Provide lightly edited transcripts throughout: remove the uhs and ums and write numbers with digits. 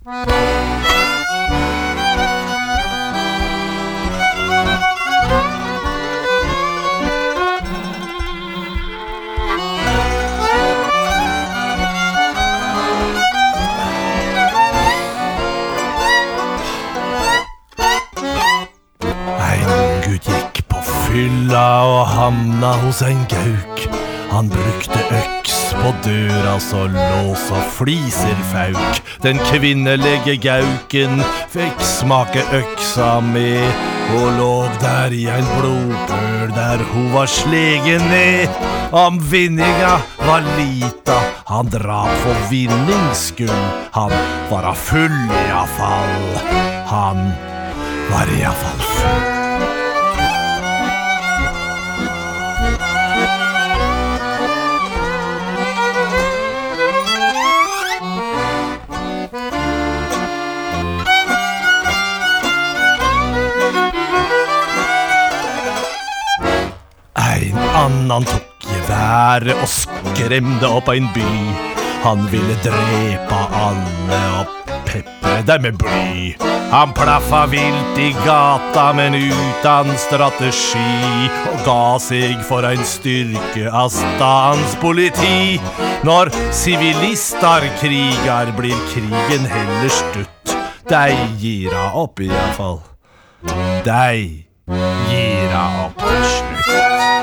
Fylla og hamna hos en gauk. Han brukte øks på døra så lås og fliser fauk. Den kvinnelige gauken fikk smake øksa med og låg der i en blodpøl der hun var slegen ned. Om vinninga var lita, han drap for vinnings skyld. Han var full i a fall. Han var i a fall full. Han tok geværet og skremde opp en by. Han ville drepa alle og peppre dem med bly. Han plaffa vilt i gata, men utan strategi, og ga seg for en styrke av stans politi. Når sivilister krigar, blir krigen heller stutt. De gira opp i alle fall. De gira opp til slutt.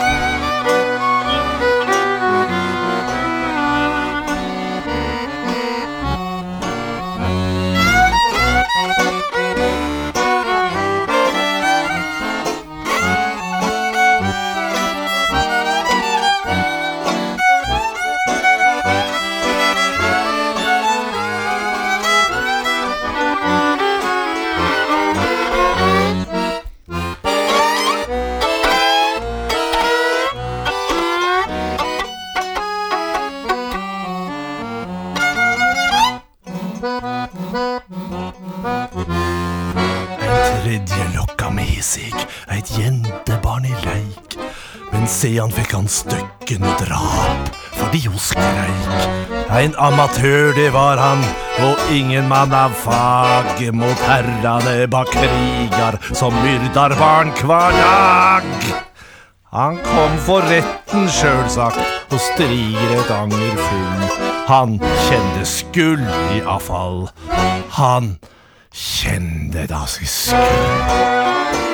Tredje lokka med seg et jentebarn i leik, men sedan fikk han støkken og drap fordi hun skreik. En amatør det var han, og ingen mann av fag, mot herrane bak krigar som myrdar barn hver dag. Han kom for retten sjølsagt, og strigret anger full. Han kjente skuld i avfall. Han kjente da sin skuld.